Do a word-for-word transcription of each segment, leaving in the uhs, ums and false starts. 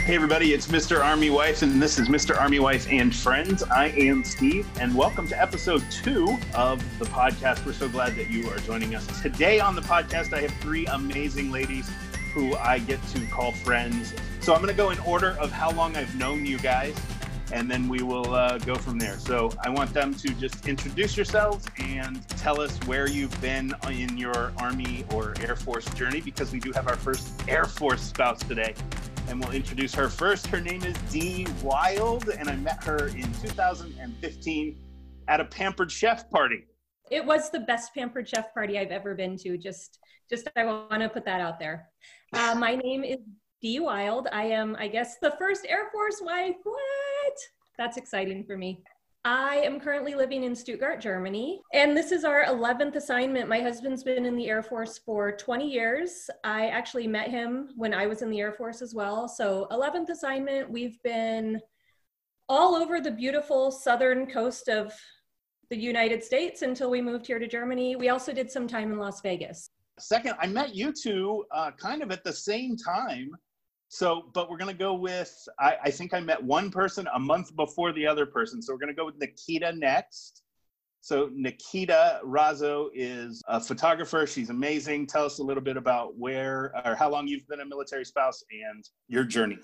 Hey everybody, it's Mister Army Wife, and this is Mister Army Wife and Friends. I am Steve, and welcome to episode two of the podcast. We're so glad that you are joining us. Today on the podcast, I have three amazing ladies who I get to call friends. So I'm going to go in order of how long I've known you guys, and then we will uh, go from there. So I want them to just introduce yourselves and tell us where you've been in your Army or Air Force journey, because we do have our first Air Force spouse today. And we'll introduce her first. Her name is Dee Wild, and I met her in two thousand fifteen at a Pampered Chef party. It was the best Pampered Chef party I've ever been to. Just, just I want to put that out there. Uh, my name is Dee Wild. I am, I guess, the first Air Force wife. What? That's exciting for me. I am currently living in Stuttgart, Germany, and this is our eleventh assignment. My husband's been in the Air Force for twenty years. I actually met him when I was in the Air Force as well. So eleventh assignment, we've been all over the beautiful southern coast of the United States until we moved here to Germany. We also did some time in Las Vegas. Second, I met you two uh, kind of at the same time. So, but we're going to go with, I, I think I met one person a month before the other person. So we're going to go with Nikita next. So Nikita Razzo is a photographer. She's amazing. Tell us a little bit about where or how long you've been a military spouse and your journey.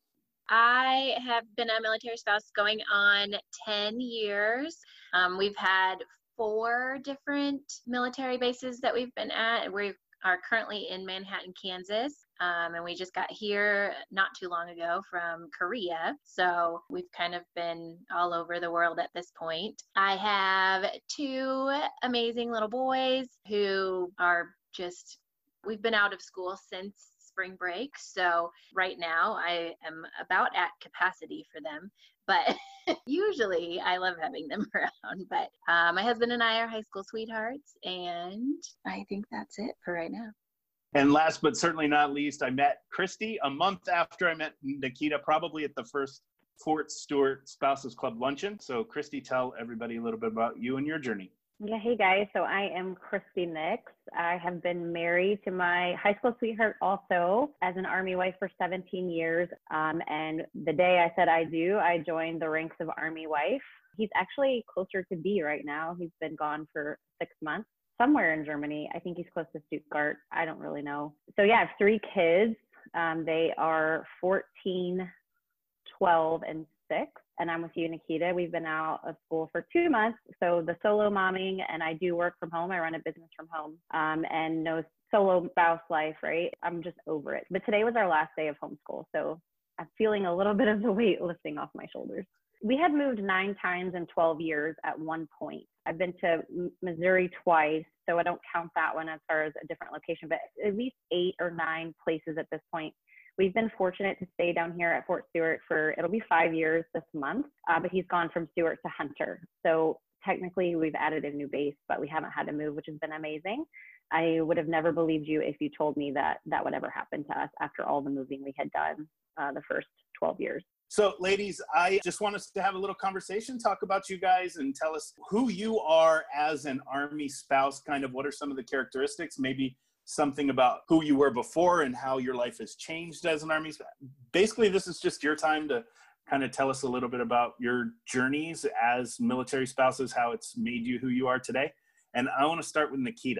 I have been a military spouse going on ten years. Um, we've had four different military bases that we've been at. We are currently in Manhattan, Kansas. Um, and we just got here not too long ago from Korea. So we've kind of been all over the world at this point. I have two amazing little boys who are just, we've been out of school since spring break. So right now I am about at capacity for them, but usually I love having them around. But uh, my husband and I are high school sweethearts, and I think that's it for right now. And last but certainly not least, I met Christy a month after I met Nikita, probably at the first Fort Stewart Spouses Club luncheon. So Christy, tell everybody a little bit about you and your journey. Yeah, hey guys, so I am Christy Nix. I have been married to my high school sweetheart also as an Army wife for seventeen years. Um, and the day I said I do, I joined the ranks of Army wife. He's actually closer to B right now. He's been gone for six months. Somewhere in Germany. I think he's close to Stuttgart. I don't really know. So yeah, I have three kids. Um, they are fourteen, twelve, and six. And I'm with you, Nikita. We've been out of school for two months. So the solo momming, and I do work from home. I run a business from home, um, and no solo spouse life, right? I'm just over it. But today was our last day of homeschool. So I'm feeling a little bit of the weight lifting off my shoulders. We had moved nine times in twelve years at one point. I've been to Missouri twice, so I don't count that one as far as a different location, but at least eight or nine places at this point. We've been fortunate to stay down here at Fort Stewart for, it'll be five years this month, uh, but he's gone from Stewart to Hunter. So technically we've added a new base, but we haven't had to move, which has been amazing. I would have never believed you if you told me that that would ever happen to us after all the moving we had done uh, the first twelve years. So ladies, I just want us to have a little conversation, talk about you guys and tell us who you are as an Army spouse, kind of what are some of the characteristics, maybe something about who you were before and how your life has changed as an Army spouse. Basically, this is just your time to kind of tell us a little bit about your journeys as military spouses, how it's made you who you are today. And I want to start with Nikita.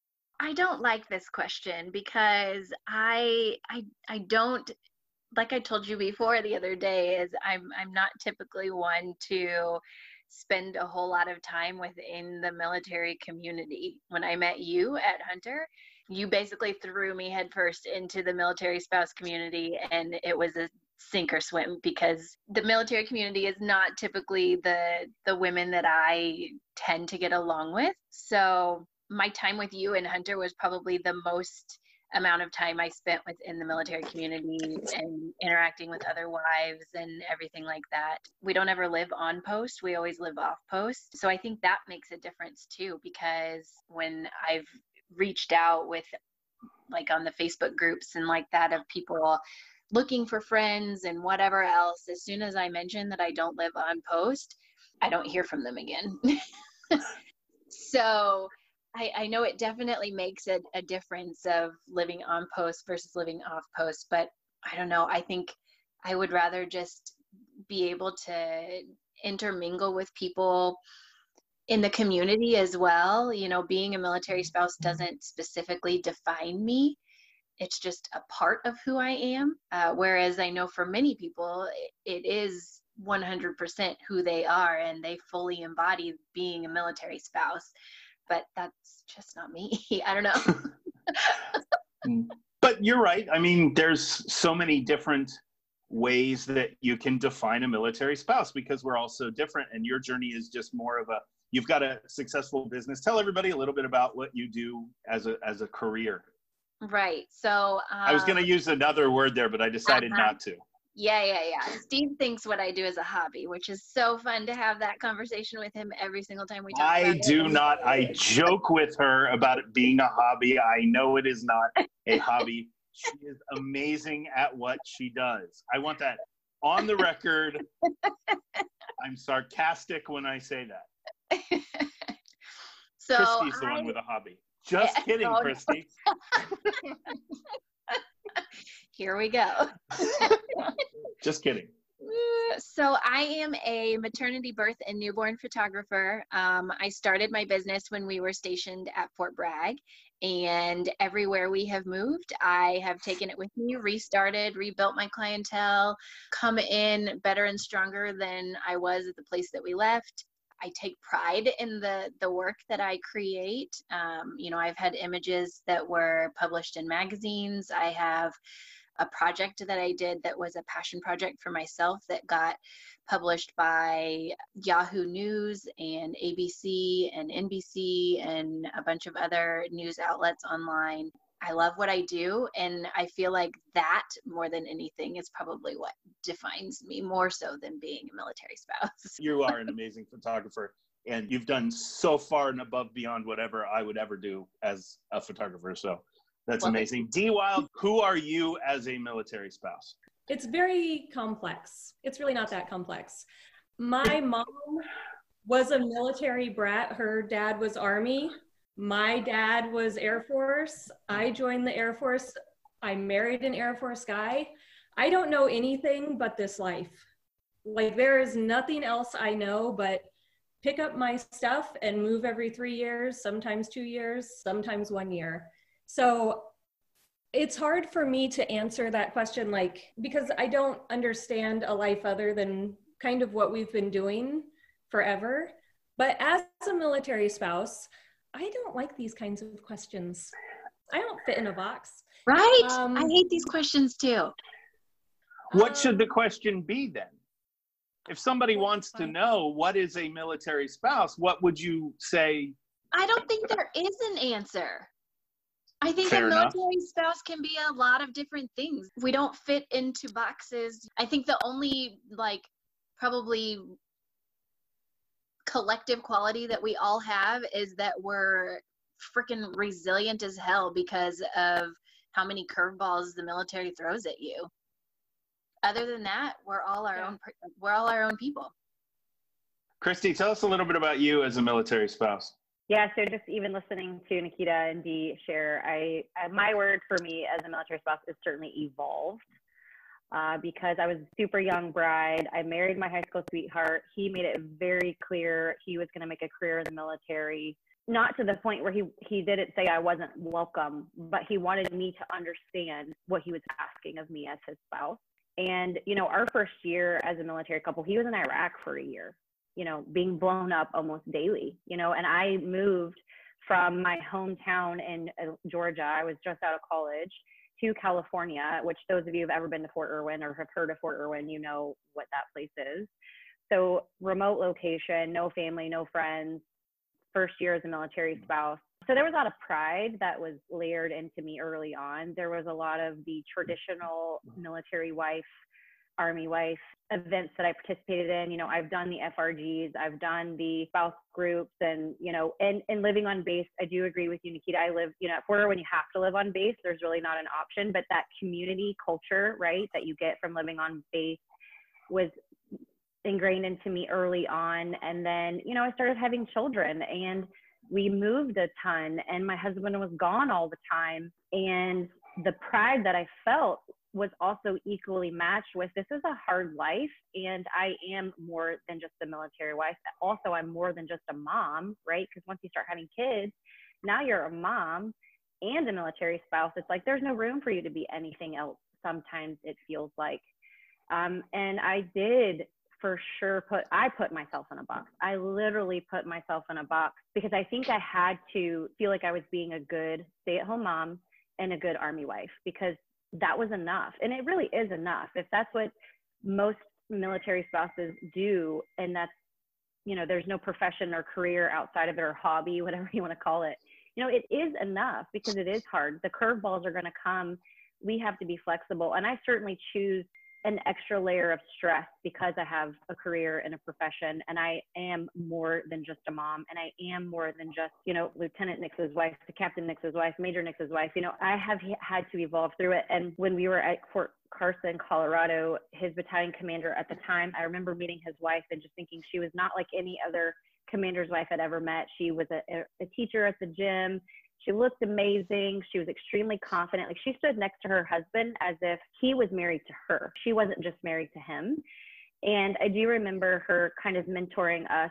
I don't like this question because I, I, I don't, like I told you before the other day, is I'm I'm not typically one to spend a whole lot of time within the military community. When I met you at Hunter, you basically threw me headfirst into the military spouse community, and it was a sink or swim because the military community is not typically the the women that I tend to get along with. So my time with you and Hunter was probably the most amount of time I spent within the military community and interacting with other wives and everything like that. We don't ever live on post. We always live off post. So I think that makes a difference too, because when I've reached out with like on the Facebook groups and like that of people looking for friends and whatever else, as soon as I mention that I don't live on post, I don't hear from them again. So I, I know it definitely makes a, a difference of living on post versus living off post, but I don't know. I think I would rather just be able to intermingle with people in the community as well. You know, being a military spouse doesn't specifically define me. It's just a part of who I am. Uh, whereas I know for many people, it, it is one hundred percent who they are, and they fully embody being a military spouse. But that's just not me. I don't know. But you're right. I mean, there's so many different ways that you can define a military spouse because we're all so different, and your journey is just more of a, you've got a successful business. Tell everybody a little bit about what you do as a as a career. Right. So um, I was going to use another word there, but I decided uh-huh. not to. Yeah, yeah, yeah. Steve thinks what I do is a hobby, which is so fun to have that conversation with him every single time we talk I about it. I do not. I joke with her about it being a hobby. I know it is not a hobby. She is amazing at what she does. I want that on the record. I'm sarcastic when I say that. So Christy's the I, one with a hobby. Just yeah, kidding, oh, Christy. No. Here we go. Just kidding. So I am a maternity, birth, and newborn photographer. Um, I started my business when we were stationed at Fort Bragg, and everywhere we have moved, I have taken it with me, restarted, rebuilt my clientele, come in better and stronger than I was at the place that we left. I take pride in the, the work that I create. Um, you know, I've had images that were published in magazines. I have a project that I did that was a passion project for myself that got published by Yahoo News and A B C and N B C and a bunch of other news outlets online. I love what I do, and I feel like that more than anything is probably what defines me more so than being a military spouse. You are an amazing photographer, and you've done so far and above beyond whatever I would ever do as a photographer. So that's Well, amazing. Dee Wild, who are you as a military spouse? It's very complex. It's really not that complex. My mom was a military brat. Her dad was Army. My dad was Air Force. I joined the Air Force. I married an Air Force guy. I don't know anything but this life. Like, there is nothing else I know but pick up my stuff and move every three years, sometimes two years, sometimes one year. So it's hard for me to answer that question, like, because I don't understand a life other than kind of what we've been doing forever. But as a military spouse, I don't like these kinds of questions. I don't fit in a box. Right? Um, I hate these questions too. What um, should the question be then? If somebody wants to know what is a military spouse, what would you say? I don't think there is an answer. I think Fair a enough. military spouse can be a lot of different things. We don't fit into boxes. I think the only, like, probably collective quality that we all have is that we're freaking resilient as hell because of how many curveballs the military throws at you. Other than that, we're all our Yeah. own we're all our own people. Christy, tell us a little bit about you as a military spouse. Yeah, so just even listening to Nikita and Dee share, I, I my word for me as a military spouse is certainly evolved. Uh, because I was a super young bride. I married my high school sweetheart. He made it very clear he was going to make a career in the military. Not to the point where he, he didn't say I wasn't welcome, but he wanted me to understand what he was asking of me as his spouse. And, you know, our first year as a military couple, he was in Iraq for a year, you know, being blown up almost daily, you know, and I moved from my hometown in Georgia. I was just out of college to California, which those of you who have ever been to Fort Irwin or have heard of Fort Irwin, you know what that place is. So remote location, no family, no friends, first year as a military spouse. So there was a lot of pride that was layered into me early on. There was a lot of the traditional military wife, Army wife events that I participated in. You know, I've done the F R Gs, I've done the spouse groups, and, you know, and, and living on base, I do agree with you, Nikita. I live, you know, at Fort Irwin, when you have to live on base, there's really not an option, but that community culture, right, that you get from living on base was ingrained into me early on. And then, you know, I started having children and we moved a ton and my husband was gone all the time. And the pride that I felt was also equally matched with, this is a hard life, and I am more than just a military wife. Also, I'm more than just a mom, right? Because once you start having kids, now you're a mom and a military spouse. It's like there's no room for you to be anything else. Sometimes it feels like. Um, and I did for sure put, I put myself in a box. I literally put myself in a box because I think I had to feel like I was being a good stay-at-home mom and a good Army wife, because that was enough. And it really is enough. If that's what most military spouses do, and that's, you know, there's no profession or career outside of it, or hobby, whatever you want to call it, you know, it is enough, because it is hard. The curveballs are going to come. We have to be flexible. And I certainly choose an extra layer of stress because I have a career and a profession, and I am more than just a mom, and I am more than just, you know, Lieutenant Nix's wife, to Captain Nix's wife, Major Nix's wife. You know, I have had to evolve through it. And when we were at Fort Carson, Colorado, his battalion commander at the time, I remember meeting his wife and just thinking she was not like any other commander's wife I'd ever met. She was a, a teacher at the gym. She looked amazing. She was extremely confident. Like, she stood next to her husband as if he was married to her. She wasn't just married to him. And I do remember her kind of mentoring us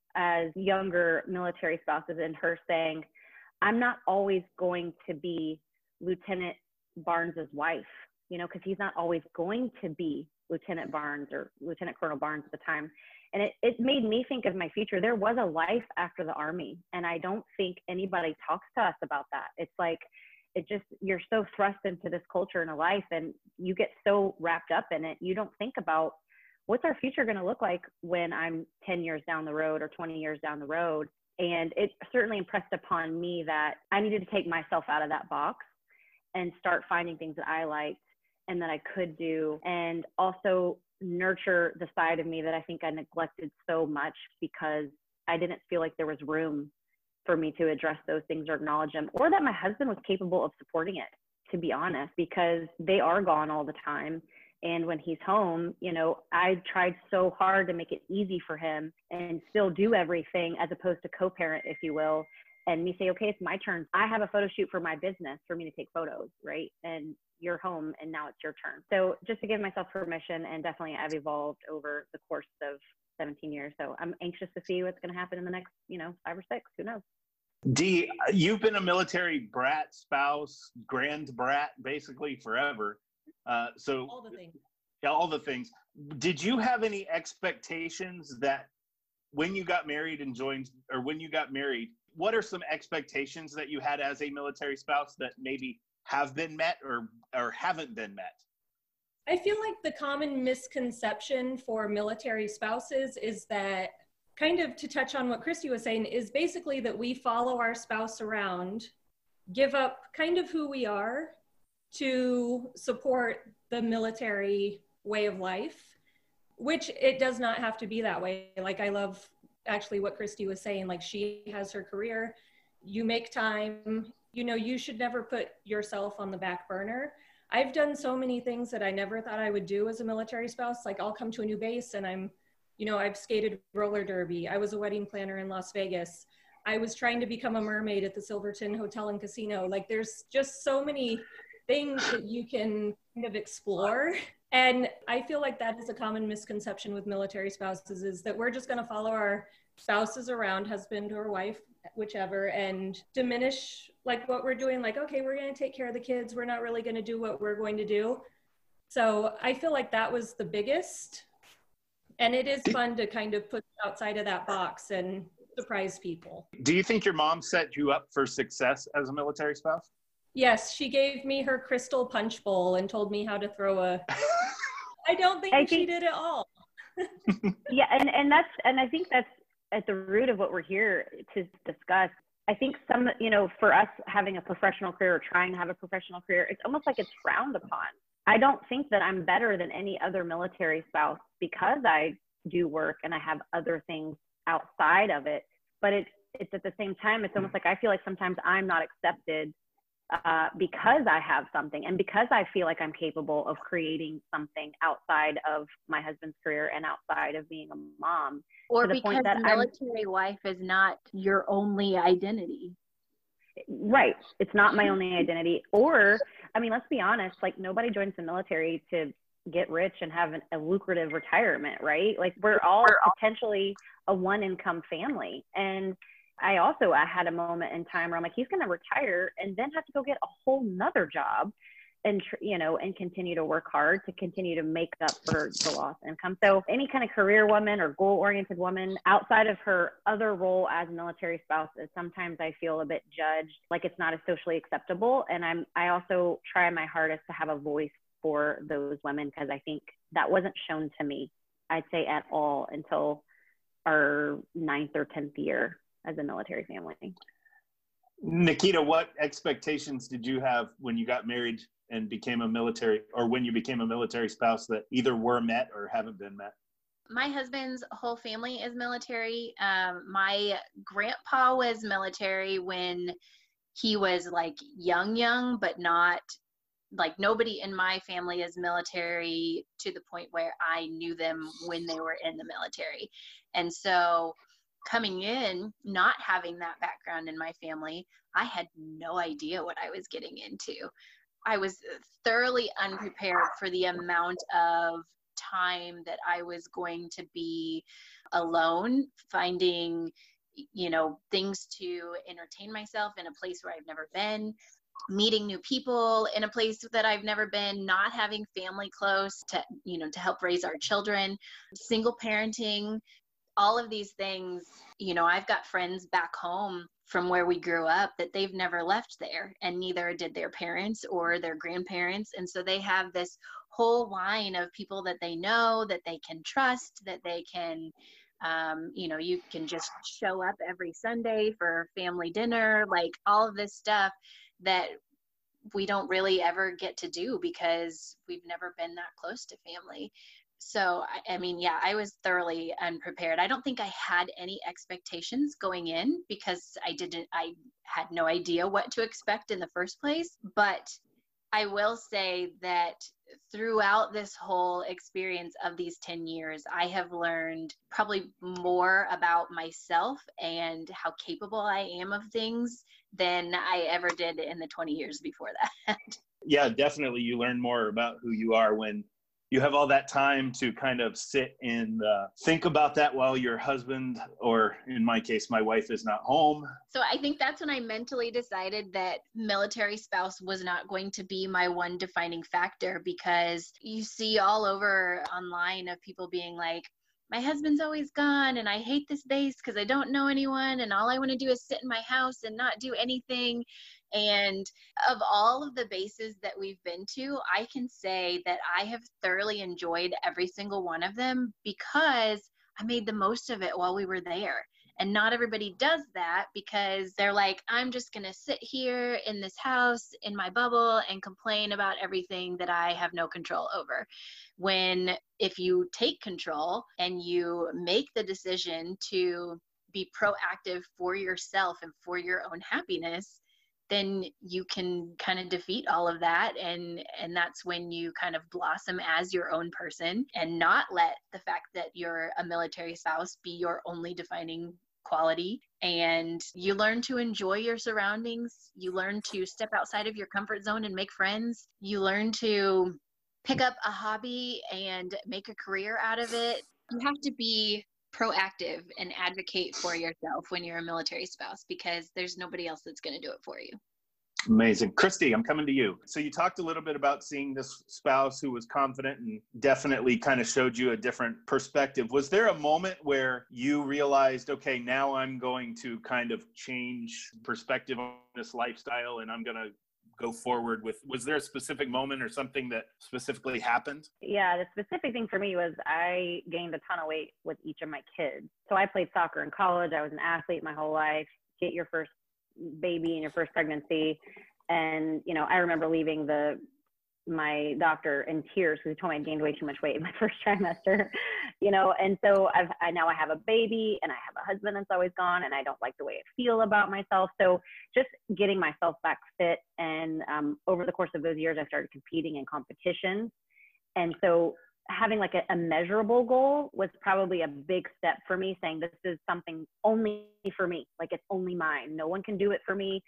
as younger military spouses, and her saying, I'm not always going to be Lieutenant Barnes's wife, you know, because he's not always going to be Lieutenant Barnes or Lieutenant Colonel Barnes at the time. And it, it made me think of my future. There was a life after the Army, and I don't think anybody talks to us about that. It's like, it just, you're so thrust into this culture and a life, and you get so wrapped up in it. You don't think about what's our future going to look like when I'm ten years down the road or twenty years down the road. And it certainly impressed upon me that I needed to take myself out of that box and start finding things that I liked and that I could do, and also nurture the side of me that I think I neglected so much because I didn't feel like there was room for me to address those things or acknowledge them, or that my husband was capable of supporting it, to be honest, because they are gone all the time. And when he's home, you know, I tried so hard to make it easy for him and still do everything, as opposed to co-parent, if you will, and me say, okay, it's my turn. I have a photo shoot for my business for me to take photos, right? And you're home, and now it's your turn. So just to give myself permission, and definitely I've evolved over the course of seventeen years. So I'm anxious to see what's going to happen in the next, you know, five or six, who knows? Dee, you've been a military brat, spouse, grand brat, basically forever. Uh, so All the things. Yeah, all the things. Did you have any expectations that when you got married and joined, or when you got married, what are some expectations that you had as a military spouse that maybe have been met or or haven't been met? I feel like the common misconception for military spouses is that, kind of to touch on what Christy was saying, is basically that we follow our spouse around, give up kind of who we are to support the military way of life, which it does not have to be that way. Like, I love actually what Christy was saying, like, she has her career, you make time, you know, you should never put yourself on the back burner. I've done so many things that I never thought I would do as a military spouse. Like, I'll come to a new base and I'm, you know, I've skated roller derby. I was a wedding planner in Las Vegas. I was trying to become a mermaid at the Silverton Hotel and Casino. Like, there's just so many things that you can kind of explore. And I feel like that is a common misconception with military spouses, is that we're just going to follow our spouses around, husband or wife, whichever, and diminish like what we're doing. Like, okay, we're going to take care of the kids. We're not really going to do what we're going to do. So I feel like that was the biggest. And it is fun to kind of put outside of that box and surprise people. Do you think your mom set you up for success as a military spouse? Yes, she gave me her crystal punch bowl and told me how to throw a... I don't think I she think, did at all. yeah, and, and that's, and I think that's at the root of what we're here to discuss. I think some, you know, for us having a professional career or trying to have a professional career, it's almost like it's frowned upon. I don't think that I'm better than any other military spouse because I do work and I have other things outside of it. But it's, it's at the same time, it's almost like I feel like sometimes I'm not accepted uh, because I have something, and because I feel like I'm capable of creating something outside of my husband's career and outside of being a mom. Or because the military I'm, wife is not your only identity. Right. It's not my only identity. Or I mean, let's be honest, like nobody joins the military to get rich and have an, a lucrative retirement, right? Like we're all potentially a one income family. And I also, I had a moment in time where I'm like, he's going to retire and then have to go get a whole nother job and, you know, and continue to work hard to continue to make up for the lost income. So any kind of career woman or goal oriented woman outside of her other role as a military spouse is sometimes I feel a bit judged, like it's not as socially acceptable. And I'm, I also try my hardest to have a voice for those women, because I think that wasn't shown to me, I'd say at all, until our ninth or tenth year as a military family. Nikita, what expectations did you have when you got married and became a military, or when you became a military spouse, that either were met or haven't been met? My husband's whole family is military. Um, my grandpa was military when he was like young, young, but not like nobody in my family is military to the point where I knew them when they were in the military. And so coming in, not having that background in my family, I had no idea what I was getting into. I was thoroughly unprepared for the amount of time that I was going to be alone, finding, you know, things to entertain myself in a place where I've never been, meeting new people in a place that I've never been, not having family close to, you know, to help raise our children, single parenting, all of these things. You know, I've got friends back home from where we grew up that they've never left there, and neither did their parents or their grandparents. And so they have this whole line of people that they know, that they can trust, that they can, um, you know, you can just show up every Sunday for family dinner, like all of this stuff that we don't really ever get to do because we've never been that close to family. So, I, I mean, yeah, I was thoroughly unprepared. I don't think I had any expectations going in because I didn't, I had no idea what to expect in the first place. But I will say that throughout this whole experience of these ten years, I have learned probably more about myself and how capable I am of things than I ever did in the twenty years before that. Yeah, definitely. You learn more about who you are when you have all that time to kind of sit and uh, think about that while your husband, or in my case, my wife, is not home. So I think that's when I mentally decided that military spouse was not going to be my one defining factor, because you see all over online of people being like, my husband's always gone and I hate this base because I don't know anyone and all I want to do is sit in my house and not do anything. And of all of the bases that we've been to, I can say that I have thoroughly enjoyed every single one of them because I made the most of it while we were there. And not everybody does that because they're like, I'm just going to sit here in this house in my bubble and complain about everything that I have no control over. When if you take control and you make the decision to be proactive for yourself and for your own happiness, then you can kind of defeat all of that. And, and that's when you kind of blossom as your own person and not let the fact that you're a military spouse be your only defining quality. And you learn to enjoy your surroundings. You learn to step outside of your comfort zone and make friends. You learn to pick up a hobby and make a career out of it. You have to be proactive and advocate for yourself when you're a military spouse, because there's nobody else that's going to do it for you. Amazing. Christy, I'm coming to you. So you talked a little bit about seeing this spouse who was confident and definitely kind of showed you a different perspective. Was there a moment where you realized, okay, now I'm going to kind of change perspective on this lifestyle and I'm going to go forward with, was there a specific moment or something that specifically happened? Yeah, the specific thing for me was I gained a ton of weight with each of my kids. So I played soccer in college. I was an athlete my whole life. Get your first baby in your first pregnancy. And, you know, I remember leaving the, my doctor in tears because he told me I gained way too much weight in my first trimester, you know? And so I've, I now I have a baby and I have a husband that's always gone and I don't like the way I feel about myself. So just getting myself back fit. And um, over the course of those years, I started competing in competitions. And so having like a, a measurable goal was probably a big step for me, saying this is something only for me, like it's only mine. No one can do it for me.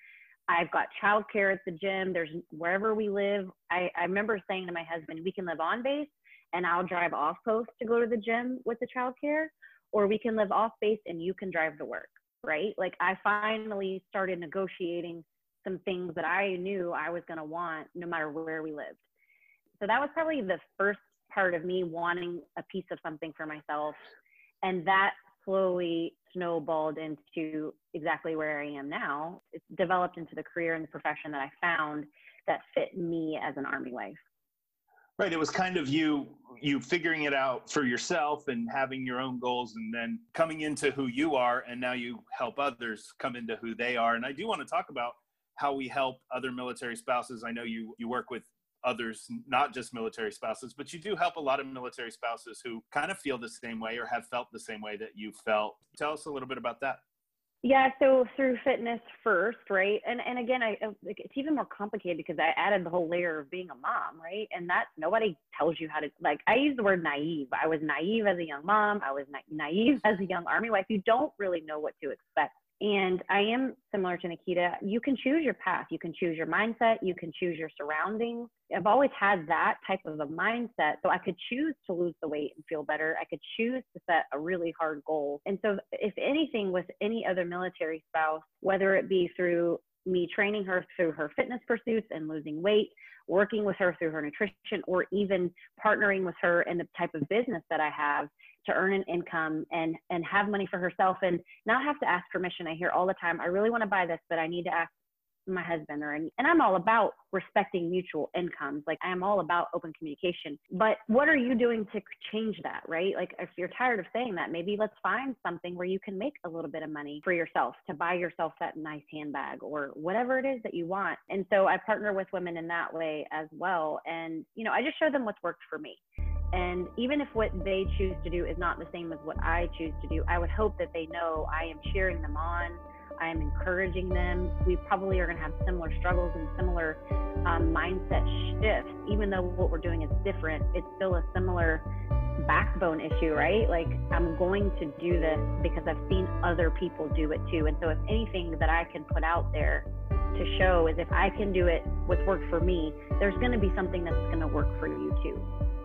I've got childcare at the gym. There's wherever we live. I, I remember saying to my husband, we can live on base and I'll drive off post to go to the gym with the childcare, or we can live off base and you can drive to work, right? Like I finally started negotiating some things that I knew I was going to want no matter where we lived. So that was probably the first part of me wanting a piece of something for myself. And that slowly snowballed into exactly where I am now. It's developed into the career and the profession that I found that fit me as an Army wife. Right. It was kind of you, you figuring it out for yourself and having your own goals and then coming into who you are. And now you help others come into who they are. And I do want to talk about how we help other military spouses. I know you, you work with others, not just military spouses, but you do help a lot of military spouses who kind of feel the same way or have felt the same way that you felt. Tell us a little bit about that. Yeah, so through fitness first, right? And and again, I it's even more complicated because I added the whole layer of being a mom, right? And that nobody tells you how to, like, I use the word naive. I was naive as a young mom. I was na- naive as a young Army wife. You don't really know what to expect. And I am similar to Nikita. You can choose your path. You can choose your mindset. You can choose your surroundings. I've always had that type of a mindset. So I could choose to lose the weight and feel better. I could choose to set a really hard goal. And so if anything with any other military spouse, whether it be through me training her through her fitness pursuits and losing weight, working with her through her nutrition, or even partnering with her in the type of business that I have to earn an income and, and have money for herself and not have to ask permission. I hear all the time, I really want to buy this, but I need to ask my husband, or, and I'm all about respecting mutual incomes. Like I am all about open communication, but what are you doing to change that, right? Like if you're tired of saying that, maybe let's find something where you can make a little bit of money for yourself to buy yourself that nice handbag or whatever it is that you want. And so I partner with women in that way as well. And, you know, I just show them what's worked for me. And even if what they choose to do is not the same as what I choose to do, I would hope that they know I am cheering them on. I am encouraging them. We probably are going to have similar struggles and similar um, mindset shifts. Even though what we're doing is different, it's still a similar backbone issue, right? Like I'm going to do this because I've seen other people do it too. And so if anything that I can put out there to show is if I can do it, what's worked for me, there's going to be something that's going to work for you too.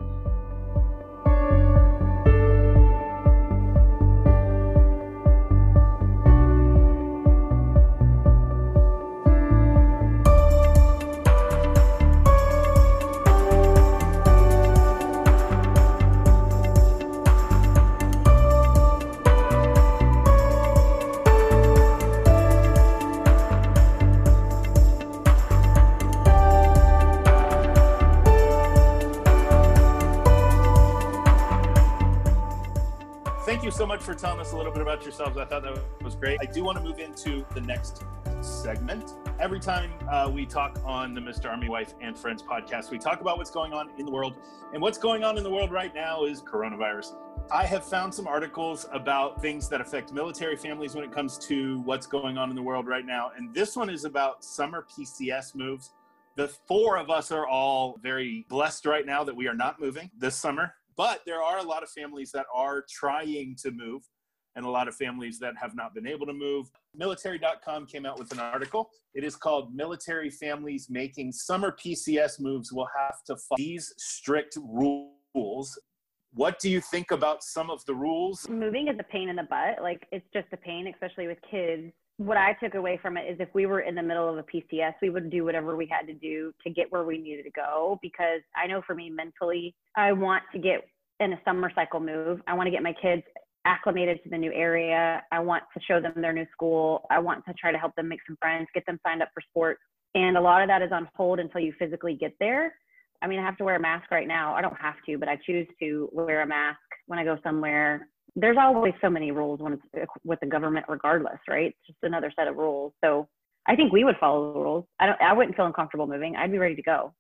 So much for telling us a little bit about yourselves. I thought that was great. I do want to move into the next segment. Every time uh, we talk on the Mister Army Wife and Friends podcast, we talk about what's going on in the world. And what's going on in the world right now is coronavirus. I have found some articles about things that affect military families when it comes to what's going on in the world right now. And this one is about summer P C S moves. The four of us are all very blessed right now that we are not moving this summer. But there are a lot of families that are trying to move and a lot of families that have not been able to move. Military dot com came out with an article. It is called Military Families Making Summer P C S Moves Will Have to Follow These Strict Rules. What do you think about some of the rules? Moving is a pain in the butt. Like it's just a pain, especially with kids. What I took away from it is if we were in the middle of a P C S, we would do whatever we had to do to get where we needed to go. Because I know for me mentally, I want to get in a summer cycle move. I want to get my kids acclimated to the new area. I want to show them their new school. I want to try to help them make some friends, get them signed up for sports. And a lot of that is on hold until you physically get there. I mean, I have to wear a mask right now. I don't have to, but I choose to wear a mask when I go somewhere. There's always so many rules when it's with the government regardless, right? It's just another set of rules. So I think we would follow the rules. I don't, I wouldn't feel uncomfortable moving. I'd be ready to go.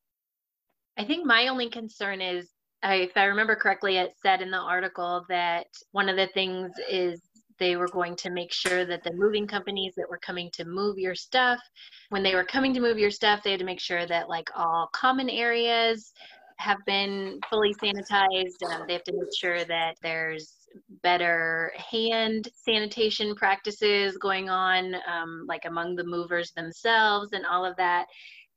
I think my only concern is, I, if I remember correctly, it said in the article that one of the things is they were going to make sure that the moving companies that were coming to move your stuff, when they were coming to move your stuff, they had to make sure that like all common areas have been fully sanitized. Um, they have to make sure that there's better hand sanitation practices going on, um, like among the movers themselves and all of that.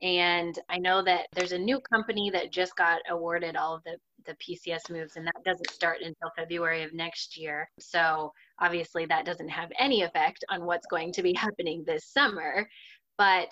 And I know that there's a new company that just got awarded all of the, the P C S moves, and that doesn't start until February of next year. So obviously that doesn't have any effect on what's going to be happening this summer. But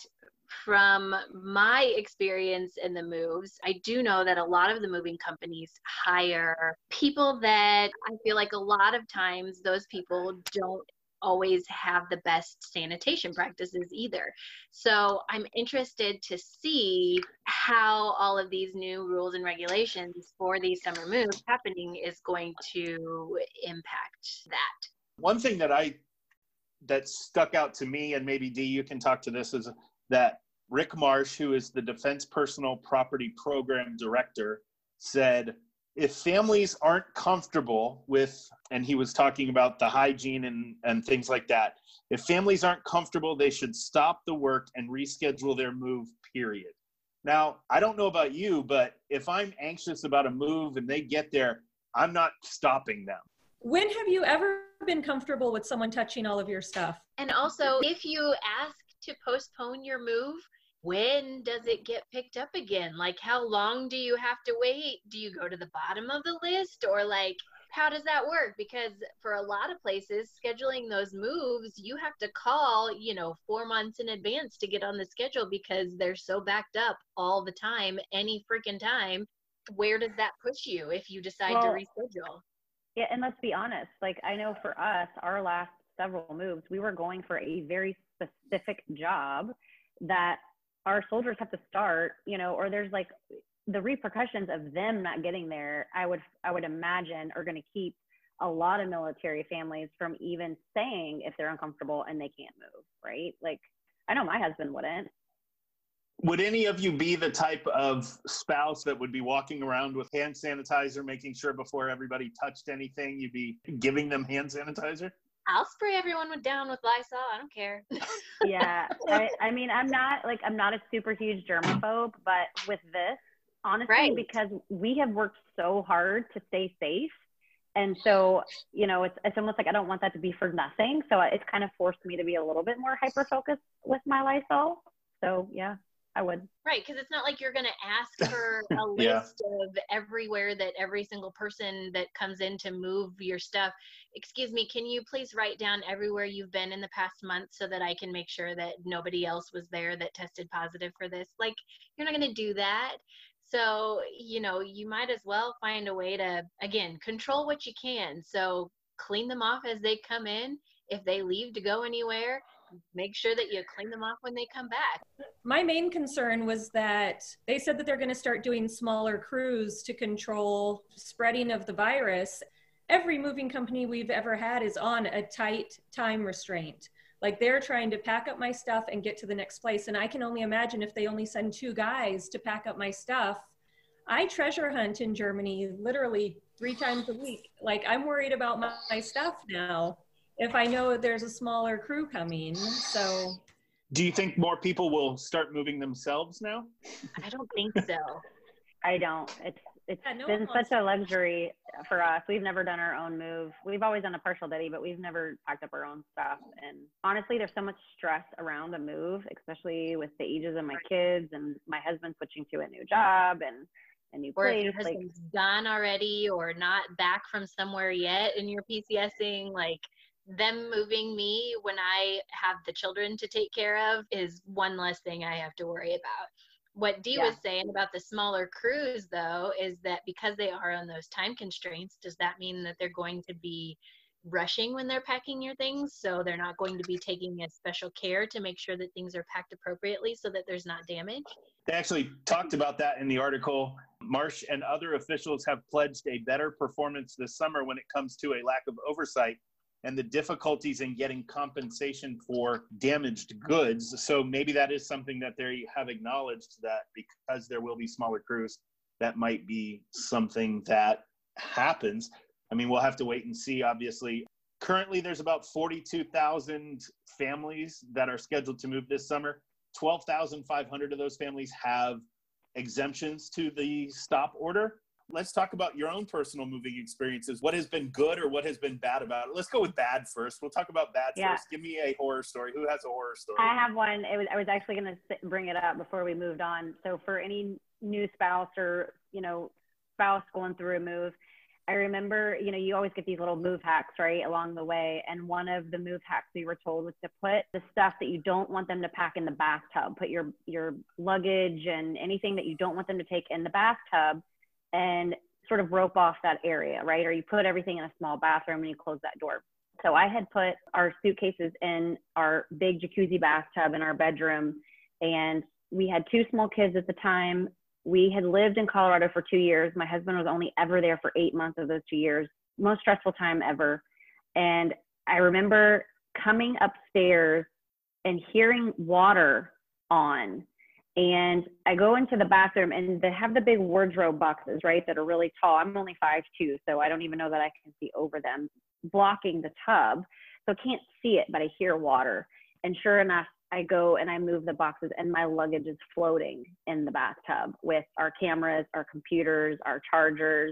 from my experience in the moves, I do know that a lot of the moving companies hire people that I feel like a lot of times those people don't always have the best sanitation practices either. So I'm interested to see how all of these new rules and regulations for these summer moves happening is going to impact that. One thing that I that stuck out to me, and maybe Dee, you can talk to this, is that Rick Marsh, who is the Defense Personal Property Program Director, said, if families aren't comfortable with, and he was talking about the hygiene and, and things like that, if families aren't comfortable, they should stop the work and reschedule their move, period. Now, I don't know about you, but if I'm anxious about a move and they get there, I'm not stopping them. When have you ever been comfortable with someone touching all of your stuff? And also, if you ask to postpone your move, when does it get picked up again? Like, how long do you have to wait? Do you go to the bottom of the list, or like, how does that work? Because for a lot of places, scheduling those moves, you have to call, you know, four months in advance to get on the schedule because they're so backed up all the time, any freaking time. Where does that push you if you decide well, to reschedule? Yeah, and let's be honest, like, I know for us, our last several moves, we were going for a very specific job that our soldiers have to start, you know, or there's like the repercussions of them not getting there, I would, I would imagine are going to keep a lot of military families from even saying if they're uncomfortable and they can't move, right? Like, I know my husband wouldn't. Would any of you be the type of spouse that would be walking around with hand sanitizer, making sure before everybody touched anything, you'd be giving them hand sanitizer? I'll spray everyone with down with Lysol. I don't care. Yeah. I, I mean, I'm not like, I'm not a super huge germaphobe, but with this, honestly, right. because we have worked so hard to stay safe. And so, you know, it's, it's almost like I don't want that to be for nothing. So it's kind of forced me to be a little bit more hyper-focused with my Lysol. So yeah, I would. Right, because it's not like you're going to ask for a list Yeah. of everywhere that every single person that comes in to move your stuff. Excuse me, can you please write down everywhere you've been in the past month so that I can make sure that nobody else was there that tested positive for this? Like, you're not going to do that. So, you know, you might as well find a way to, again, control what you can. So clean them off as they come in. If they leave to go anywhere, make sure that you clean them off when they come back. My main concern was that they said that they're going to start doing smaller crews to control spreading of the virus. Every moving company we've ever had is on a tight time restraint. Like, they're trying to pack up my stuff and get to the next place. And I can only imagine if they only send two guys to pack up my stuff. I treasure hunt in Germany literally three times a week. Like, I'm worried about my, my stuff now if I know there's a smaller crew coming. So Do you think more people will start moving themselves now? I don't think so. I don't. It's it's Yeah, no been one such wants a luxury for us. We've never done our own move. We've always done a partial daddy, but we've never packed up our own stuff. And honestly, there's so much stress around a move, especially with the ages of my kids and my husband switching to a new job and a new Or if place. your Like, husband's gone already or not back from somewhere yet and you're PCSing, like, them moving me when I have the children to take care of is one less thing I have to worry about. What Dee Yeah. was saying about the smaller crews, though, is that because they are on those time constraints, does that mean that they're going to be rushing when they're packing your things? So they're not going to be taking a special care to make sure that things are packed appropriately so that there's not damage? They actually talked about that in the article. Marsh and other officials have pledged a better performance this summer when it comes to a lack of oversight and the difficulties in getting compensation for damaged goods. So maybe that is something that they have acknowledged, that because there will be smaller crews, that might be something that happens. I mean, we'll have to wait and see, obviously. Currently, there's about forty-two thousand families that are scheduled to move this summer. twelve thousand five hundred of those families have exemptions to the stop order. Let's talk about your own personal moving experiences. What has been good or what has been bad about it? Let's go with bad first. We'll talk about bad Yeah. first. Give me a horror story. Who has a horror story? I have one. It was, I was actually going to bring it up before we moved on. So for any new spouse or, you know, spouse going through a move, I remember, you know, you always get these little move hacks, right, along the way. And one of the move hacks we were told was to put the stuff that you don't want them to pack in the bathtub. Put your, your luggage and anything that you don't want them to take in the bathtub and sort of rope off that area, right? Or you put everything in a small bathroom and you close that door. So I had put our suitcases in our big jacuzzi bathtub in our bedroom. And we had two small kids at the time. We had lived in Colorado for two years. My husband was only ever there for eight months of those two years. Most stressful time ever. And I remember coming upstairs and hearing water on. And I go into the bathroom and they have the big wardrobe boxes, right, that are really tall. I'm only five two, so I don't even know that I can see over them, blocking the tub. So I can't see it, but I hear water. And sure enough, I go and I move the boxes and my luggage is floating in the bathtub with our cameras, our computers, our chargers.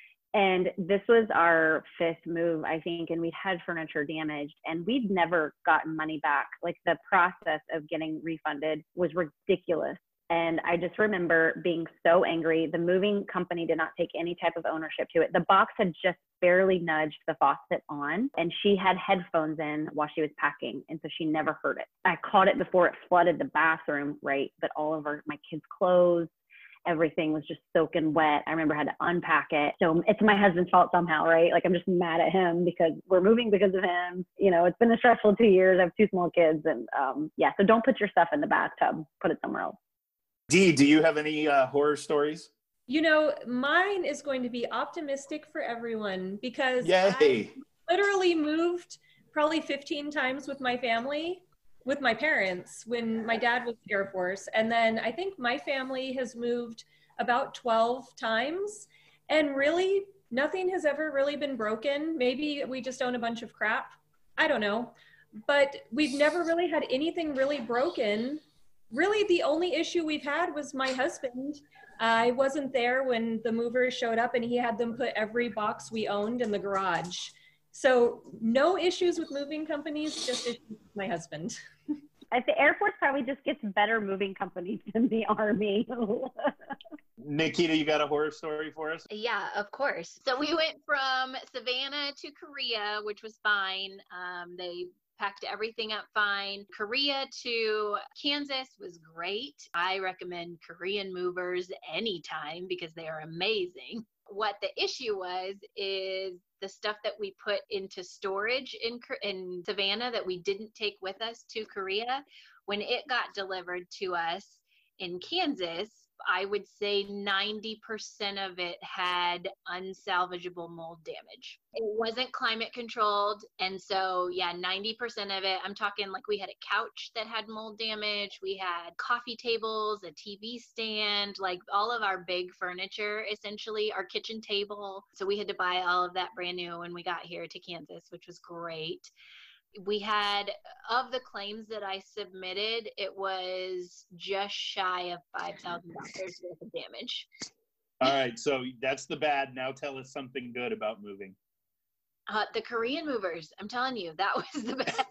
And this was our fifth move, I think, and we'd had furniture damaged and we'd never gotten money back. Like the process of getting refunded was ridiculous. And I just remember being so angry. The moving company did not take any type of ownership to it. The box had just barely nudged the faucet on and she had headphones in while she was packing. And so she never heard it. I caught it before it flooded the bathroom, right? But all of our, my kids' clothes, everything was just soaking wet. I remember I had to unpack it. So it's my husband's fault somehow, right? Like I'm just mad at him because we're moving because of him. You know, it's been a stressful two years. I have two small kids and um, yeah, so don't put your stuff in the bathtub, put it somewhere else. Dee, do you have any uh, horror stories? You know, mine is going to be optimistic for everyone because Yay. I literally moved probably fifteen times with my family, with my parents when my dad was Air Force. And then I think my family has moved about twelve times and really nothing has ever really been broken. Maybe we just own a bunch of crap. I don't know. But we've never really had anything really broken. Really, the only issue we've had was my husband. I wasn't there when the movers showed up and he had them put every box we owned in the garage. So no issues with moving companies, just issues with my husband. I think Air Force probably just gets better moving companies than the Army. Nikita, you got a horror story for us? Yeah, of course. So we went from Savannah to Korea, which was fine. Um, they packed everything up fine. Korea to Kansas was great. I recommend Korean movers anytime because they are amazing. What the issue was is the stuff that we put into storage in, in Savannah that we didn't take with us to Korea, when it got delivered to us in Kansas, I would say ninety percent of it had unsalvageable mold damage. It wasn't climate controlled. And so, yeah, ninety percent of it, I'm talking like we had a couch that had mold damage. We had coffee tables, a T V stand, like all of our big furniture, essentially our kitchen table. So we had to buy all of that brand new when we got here to Kansas, which was great. We had, of the claims that I submitted, it was just shy of five thousand dollars worth of damage. All right, so that's the bad. Now tell us something good about moving. Uh, the Korean movers, I'm telling you, that was the best.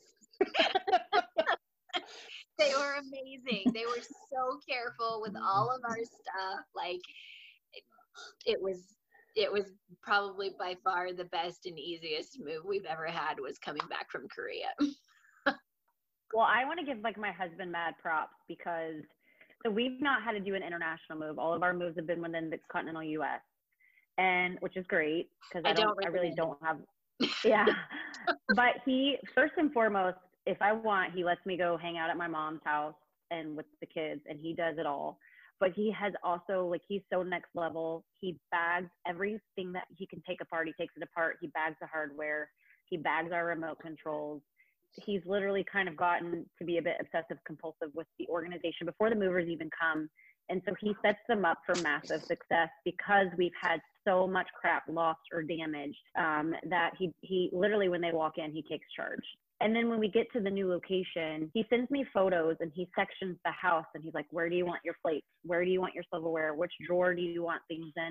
They were amazing. They were so careful with all of our stuff. Like, it, it was... It was probably by far the best and easiest move we've ever had was coming back from Korea. Well, I want to give like my husband mad props because so we've not had to do an international move. All of our moves have been within the continental U S and which is great because I, I don't, I really don't have, yeah. But he, first and foremost, if I want, he lets me go hang out at my mom's house and with the kids and he does it all. But he has also, like, he's so next level. He bags everything that he can take apart. He takes it apart. He bags the hardware. He bags our remote controls. He's literally kind of gotten to be a bit obsessive compulsive with the organization before the movers even come. And so he sets them up for massive success because we've had so much crap lost or damaged um, that he, he literally, when they walk in, he takes charge. And then when we get to the new location, he sends me photos and he sections the house and he's like, where do you want your plates? Where do you want your silverware? Which drawer do you want things in?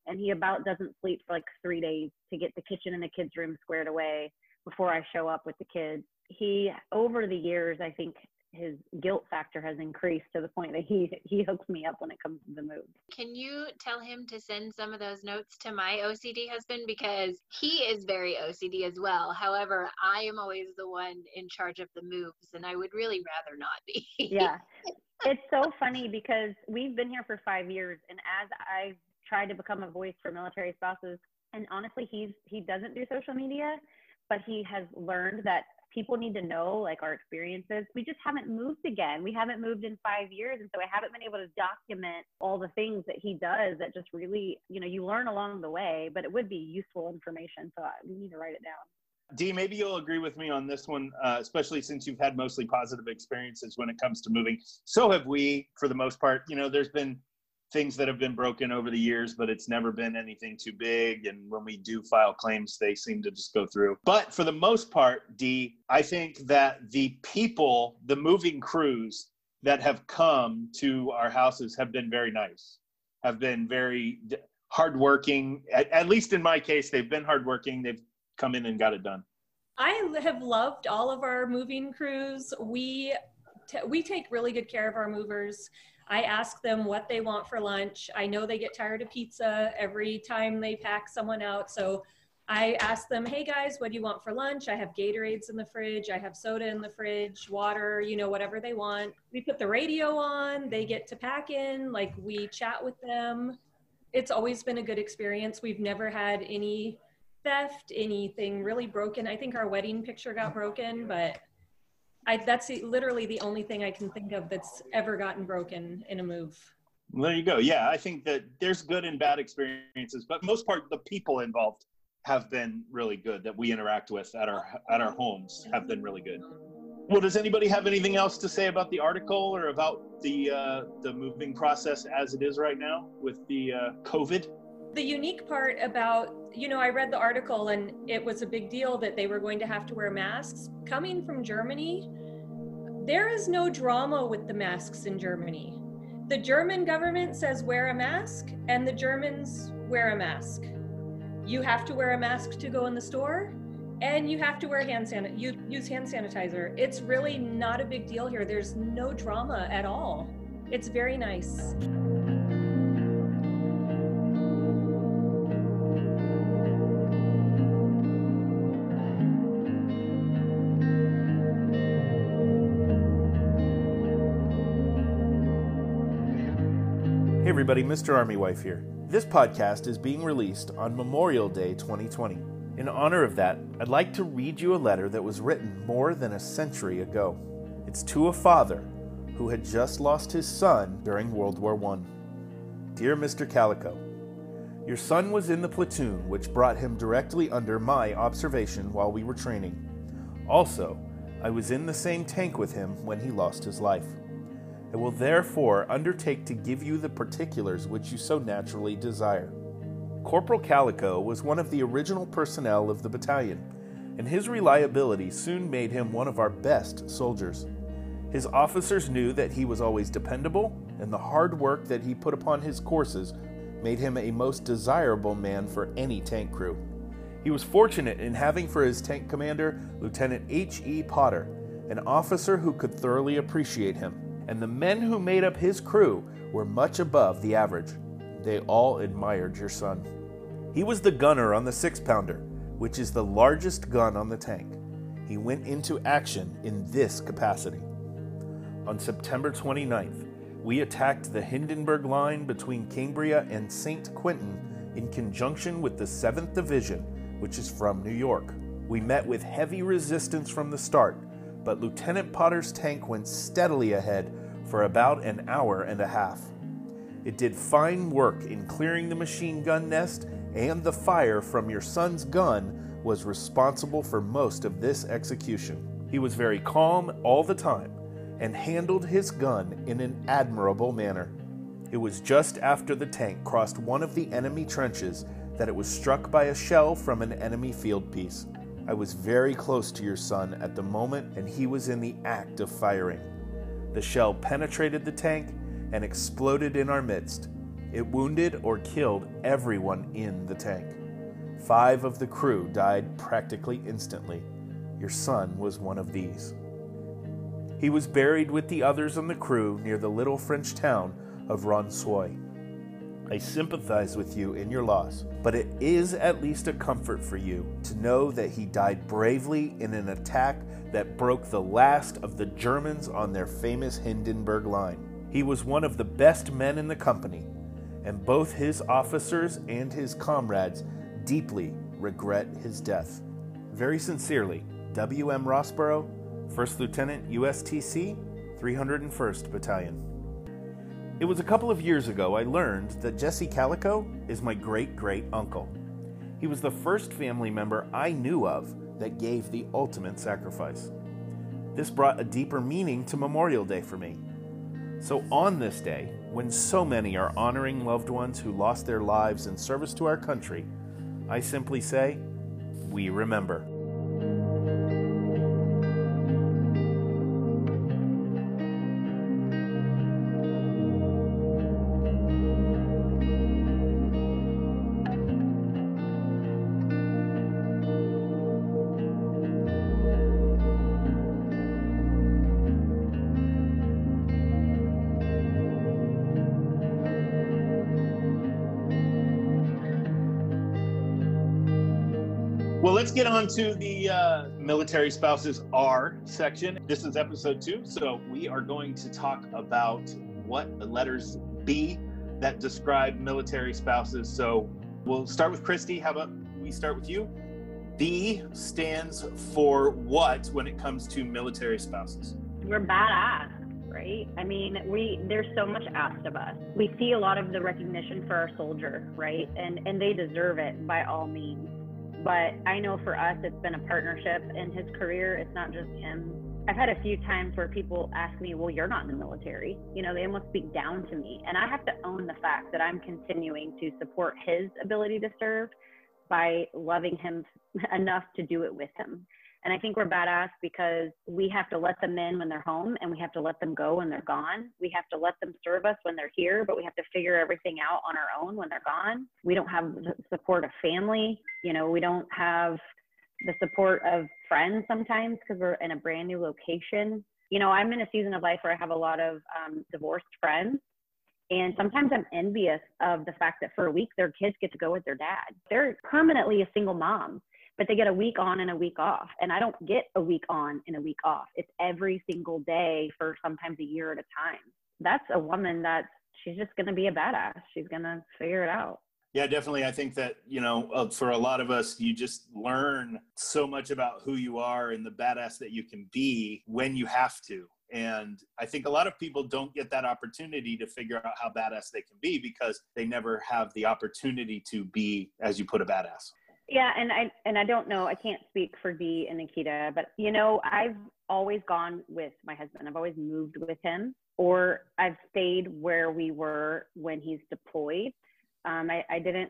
And he about doesn't sleep for like three days to get the kitchen and the kids' room squared away before I show up with the kids. He, over the years, I think his guilt factor has increased to the point that he he hooks me up when it comes to the move. Can you tell him to send some of those notes to my O C D husband, because he is very O C D as well. However, I am always the one in charge of the moves, and I would really rather not be. Yeah. It's so funny because we've been here for five years, and as I've tried to become a voice for military spouses, and honestly, he's he doesn't do social media, but he has learned that people need to know like our experiences. We just haven't moved again. We haven't moved in five years. And so I haven't been able to document all the things that he does that just really, you know, you learn along the way, but it would be useful information. So I, we need to write it down. Dee, maybe you'll agree with me on this one, uh, especially since you've had mostly positive experiences when it comes to moving. So have we, for the most part. You know, there's been things that have been broken over the years, but it's never been anything too big. And when we do file claims, they seem to just go through. But for the most part, Dee, I think that the people, the moving crews that have come to our houses have been very nice, have been very hardworking. At, at least in my case, they've been hardworking. They've come in and got it done. I have loved all of our moving crews. We, t- we take really good care of our movers. I ask them what they want for lunch. I know they get tired of pizza every time they pack someone out. So I ask them, hey guys, what do you want for lunch? I have Gatorades in the fridge. I have soda in the fridge, water, you know, whatever they want. We put the radio on, they get to pack in, like we chat with them. It's always been a good experience. We've never had any theft, anything really broken. I think our wedding picture got broken, but I, that's the, literally the only thing I can think of that's ever gotten broken in a move. There you go. Yeah, I think that there's good and bad experiences, but most part, the people involved have been really good that we interact with at our at our homes have been really good. Well, does anybody have anything else to say about the article or about the uh, the moving process as it is right now with the uh, COVID? The unique part about, you know, I read the article and it was a big deal that they were going to have to wear masks. Coming from Germany, there is no drama with the masks in Germany. The German government says wear a mask and the Germans wear a mask. You have to wear a mask to go in the store and you have to wear hand san- you use hand sanitizer. It's really not a big deal here. There's no drama at all. It's very nice. Hey everybody, Mister Army Wife here. This podcast is being released on Memorial Day twenty twenty. In honor of that, I'd like to read you a letter that was written more than a century ago. It's to a father who had just lost his son during World War One. Dear Mister Calico, your son was in the platoon which brought him directly under my observation while we were training. Also, I was in the same tank with him when he lost his life. I will therefore undertake to give you the particulars which you so naturally desire. Corporal Calico was one of the original personnel of the battalion, and his reliability soon made him one of our best soldiers. His officers knew that he was always dependable, and the hard work that he put upon his courses made him a most desirable man for any tank crew. He was fortunate in having for his tank commander Lieutenant H E Potter, an officer who could thoroughly appreciate him. And the men who made up his crew were much above the average. They all admired your son. He was the gunner on the six-pounder, which is the largest gun on the tank. He went into action in this capacity. On September twenty-ninth, we attacked the Hindenburg Line between Cambria and Saint Quentin in conjunction with the seventh Division, which is from New York. We met with heavy resistance from the start, but Lieutenant Potter's tank went steadily ahead for about an hour and a half. It did fine work in clearing the machine gun nest, and the fire from your son's gun was responsible for most of this execution. He was very calm all the time and handled his gun in an admirable manner. It was just after the tank crossed one of the enemy trenches that it was struck by a shell from an enemy field piece. I was very close to your son at the moment, and he was in the act of firing. The shell penetrated the tank and exploded in our midst. It wounded or killed everyone in the tank. Five of the crew died practically instantly. Your son was one of these. He was buried with the others on the crew near the little French town of Ronsoy. I sympathize with you in your loss, but it is at least a comfort for you to know that he died bravely in an attack that broke the last of the Germans on their famous Hindenburg Line. He was one of the best men in the company, and both his officers and his comrades deeply regret his death. Very sincerely, W M Rossborough, First Lieutenant U S T C, three hundred first Battalion. It was a couple of years ago I learned that Jesse Calico is my great-great-uncle. He was the first family member I knew of that gave the ultimate sacrifice. This brought a deeper meaning to Memorial Day for me. So on this day, when so many are honoring loved ones who lost their lives in service to our country, I simply say, we remember. Well, let's get on to the uh, military spouses are section. This is episode two, so we are going to talk about what the letters B that describe military spouses. So we'll start with Christy. How about we start with you? B stands for what when it comes to military spouses? We're badass, right? I mean, we there's so much asked of us. We see a lot of the recognition for our soldier, right? And and they deserve it by all means. But I know for us, it's been a partnership in his career. It's not just him. I've had a few times where people ask me, well, you're not in the military. You know, they almost speak down to me. And I have to own the fact that I'm continuing to support his ability to serve by loving him enough to do it with him. And I think we're badass because we have to let them in when they're home and we have to let them go when they're gone. We have to let them serve us when they're here, but we have to figure everything out on our own when they're gone. We don't have the support of family. You know, we don't have the support of friends sometimes because we're in a brand new location. You know, I'm in a season of life where I have a lot of um, divorced friends. And sometimes I'm envious of the fact that for a week, their kids get to go with their dad. They're permanently a single mom, but they get a week on and a week off. And I don't get a week on and a week off. It's every single day for sometimes a year at a time. That's a woman that she's just going to be a badass. She's going to figure it out. Yeah, definitely. I think that, you know, uh, for a lot of us, you just learn so much about who you are and the badass that you can be when you have to. And I think a lot of people don't get that opportunity to figure out how badass they can be because they never have the opportunity to be, as you put, a badass. Yeah, and I and I don't know, I can't speak for Dee and Nikita, but you know, I've always gone with my husband. I've always moved with him, or I've stayed where we were when he's deployed. Um, I, I didn't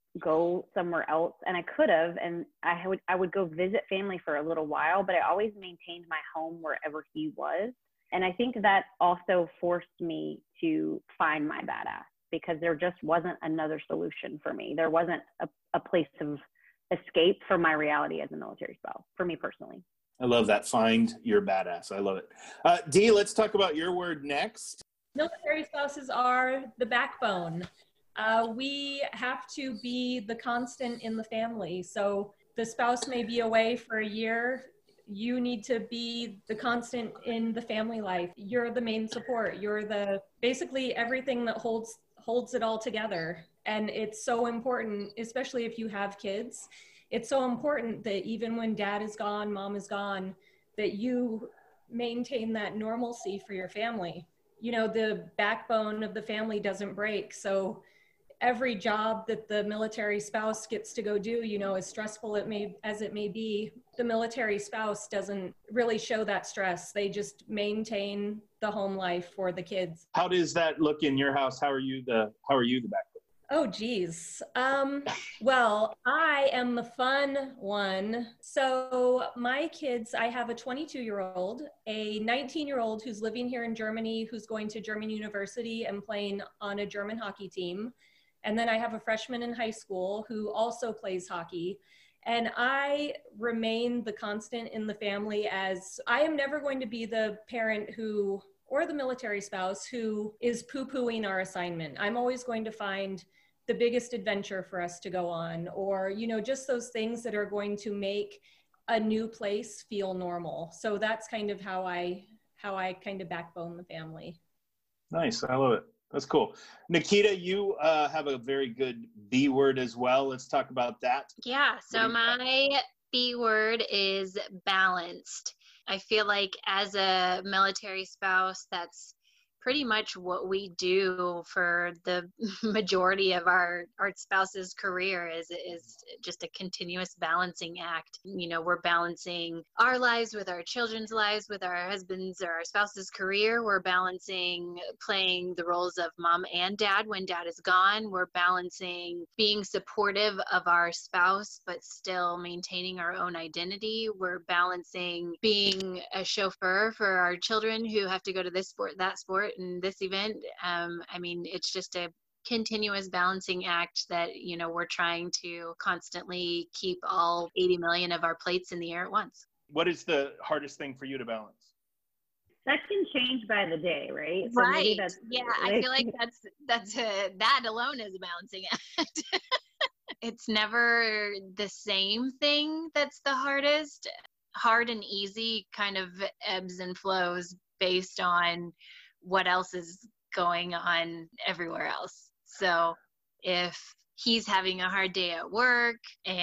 go somewhere else, and I could have, and I would I would go visit family for a little while, but I always maintained my home wherever he was. And I think that also forced me to find my badass because there just wasn't another solution for me. There wasn't a, a place of escape from my reality as a military spouse, for me personally. I love that. Find your badass. I love it. Uh, Dee, let's talk about your word next. Military spouses are the backbone. Uh, we have to be the constant in the family. So the spouse may be away for a year. You need to be the constant in the family life. You're the main support. You're the basically everything that holds holds it all together. And it's so important, especially if you have kids. It's so important that even when dad is gone, mom is gone, that you maintain that normalcy for your family. You know, the backbone of the family doesn't break. So every job that the military spouse gets to go do, you know, as stressful it may, as it may be, the military spouse doesn't really show that stress. They just maintain the home life for the kids. How does that look in your house? How are you the, how are you the backbone? Oh, geez. Um, well, I am the fun one. So my kids, I have a twenty-two-year-old, a nineteen-year-old who's living here in Germany, who's going to German university and playing on a German hockey team. And then I have a freshman in high school who also plays hockey. And I remain the constant in the family, as I am never going to be the parent who, or the military spouse who is poo-pooing our assignment. I'm always going to find the biggest adventure for us to go on, or, you know, just those things that are going to make a new place feel normal. So that's kind of how I, how I kind of backbone the family. Nice. I love it. That's cool. Nikita, you uh, have a very good B word as well. Let's talk about that. Yeah. So my B word is balanced. I feel like as a military spouse, that's pretty much what we do for the majority of our, our spouse's career is, is just a continuous balancing act. You know, we're balancing our lives with our children's lives, with our husband's or our spouse's career. We're balancing playing the roles of mom and dad when dad is gone. We're balancing being supportive of our spouse, but still maintaining our own identity. We're balancing being a chauffeur for our children who have to go to this sport, that sport, and this event. Um, I mean, it's just a continuous balancing act that, you know, we're trying to constantly keep all eighty million of our plates in the air at once. What is the hardest thing for you to balance? That can change by the day, right? So right. maybe that's, yeah. like, I feel like that's, that's a, that alone is a balancing act. It's never the same thing that's the hardest. Hard and easy kind of ebbs and flows based on what else is going on everywhere else. So if he's having a hard day at work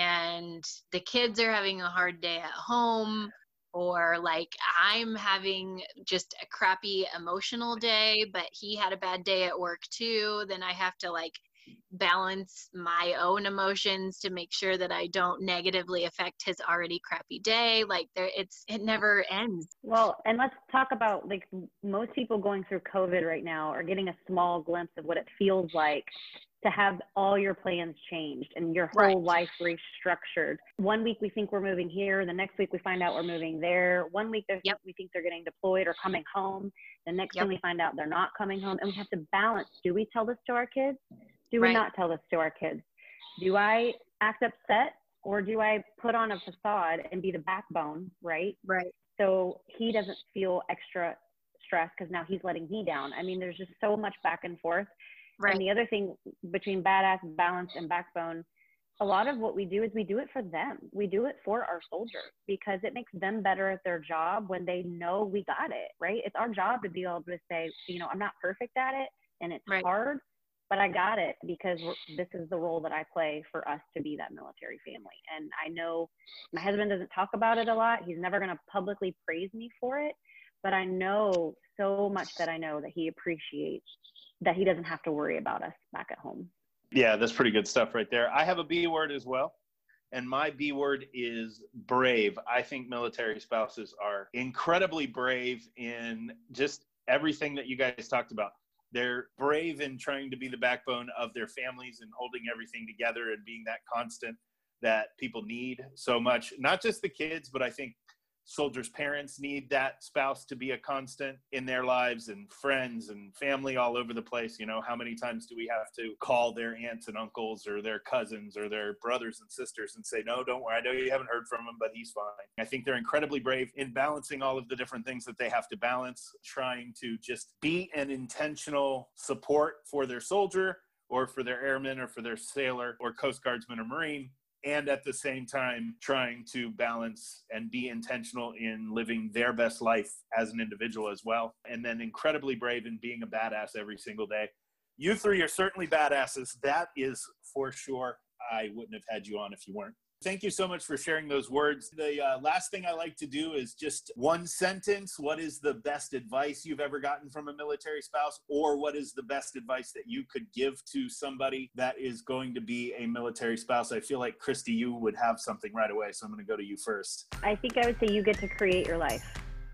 and the kids are having a hard day at home, or like I'm having just a crappy emotional day, but he had a bad day at work too, then I have to like balance my own emotions to make sure that I don't negatively affect his already crappy day. Like there, it's, it never ends. Well, and let's talk about, like, most people going through COVID right now are getting a small glimpse of what it feels like to have all your plans changed and your whole Right. life restructured. One week we think we're moving here. The next week we find out we're moving there. One week Yep. we think they're getting deployed or coming home. The next Yep. thing we find out they're not coming home. And we have to balance. Do we tell this to our kids? Do we Right. not tell this to our kids? Do I act upset, or do I put on a facade and be the backbone, right? Right. So he doesn't feel extra stressed because now he's letting me down. I mean, there's just so much back and forth. Right. And the other thing between badass, balance, and backbone, a lot of what we do is we do it for them. We do it for our soldiers because it makes them better at their job when they know we got it, right? It's our job to be able to say, you know, I'm not perfect at it and it's Right. hard, but I got it because we're, this is the role that I play for us to be that military family. And I know my husband doesn't talk about it a lot. He's never going to publicly praise me for it, but I know so much that I know that he appreciates that he doesn't have to worry about us back at home. Yeah, that's pretty good stuff right there. I have a B word as well. And my B word is brave. I think military spouses are incredibly brave in just everything that you guys talked about. They're brave in trying to be the backbone of their families and holding everything together and being that constant that people need so much. Not just the kids, but I think soldiers' parents need that spouse to be a constant in their lives, and friends and family all over the place. You know, how many times do we have to call their aunts and uncles or their cousins or their brothers and sisters and say, no, don't worry, I know you haven't heard from him, but he's fine. I think they're incredibly brave in balancing all of the different things that they have to balance, trying to just be an intentional support for their soldier or for their airman or for their sailor or Coast Guardsman or Marine, and at the same time trying to balance and be intentional in living their best life as an individual as well. And then incredibly brave in being a badass every single day. You three are certainly badasses. That is for sure. I wouldn't have had you on if you weren't. Thank you so much for sharing those words. The uh, last thing I like to do is just one sentence. What is the best advice you've ever gotten from a military spouse? Or what is the best advice that you could give to somebody that is going to be a military spouse? I feel like, Christy, you would have something right away, so I'm going to go to you first. I think I would say you get to create your life.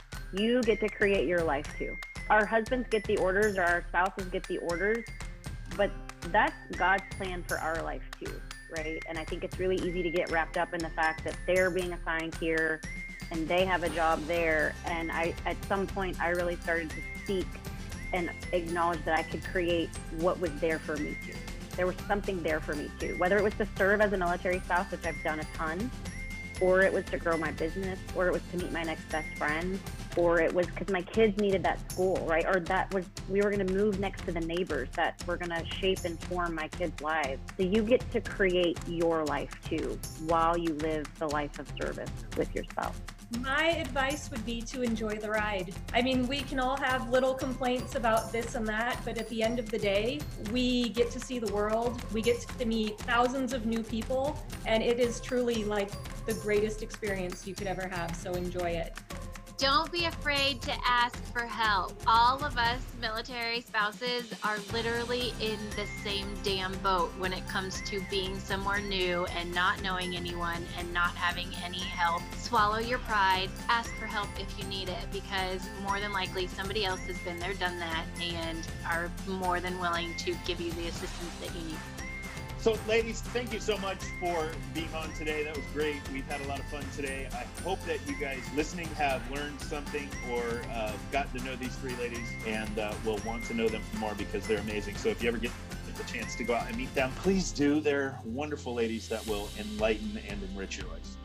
You get to create your life too. Our husbands get the orders, or our spouses get the orders, but that's God's plan for our life too, right? And I think it's really easy to get wrapped up in the fact that they're being assigned here and they have a job there. And I, at some point, I really started to seek and acknowledge that I could create what was there for me too. There was something there for me too, whether it was to serve as a military spouse, which I've done a ton, or it was to grow my business, or it was to meet my next best friend, or it was because my kids needed that school, right? Or that was, we were gonna move next to the neighbors that were gonna shape and form my kids' lives. So you get to create your life too, while you live the life of service with your spouse. My advice would be to enjoy the ride. I mean, we can all have little complaints about this and that, but at the end of the day, we get to see the world, we get to meet thousands of new people, and it is truly like the greatest experience you could ever have, so enjoy it. Don't be afraid to ask for help. All of us military spouses are literally in the same damn boat when it comes to being somewhere new and not knowing anyone and not having any help. Swallow your pride, ask for help if you need it, because more than likely somebody else has been there, done that, and are more than willing to give you the assistance that you need. So, ladies, thank you so much for being on today. That was great. We've had a lot of fun today. I hope that you guys listening have learned something or uh, gotten to know these three ladies and uh, will want to know them more because they're amazing. So if you ever get the chance to go out and meet them, please do. They're wonderful ladies that will enlighten and enrich your life.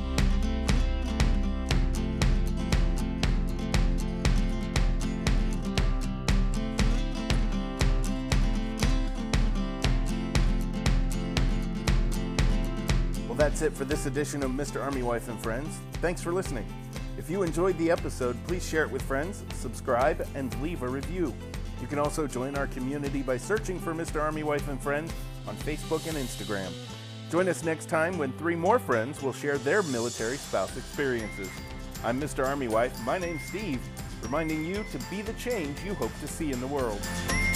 Well, that's it for this edition of Mister Army Wife and Friends. Thanks for listening. If you enjoyed the episode, please share it with friends, subscribe, and leave a review. You can also join our community by searching for Mister Army Wife and Friends on Facebook and Instagram. Join us next time when three more friends will share their military spouse experiences. I'm Mister Army Wife. My name's Steve, reminding you to be the change you hope to see in the world.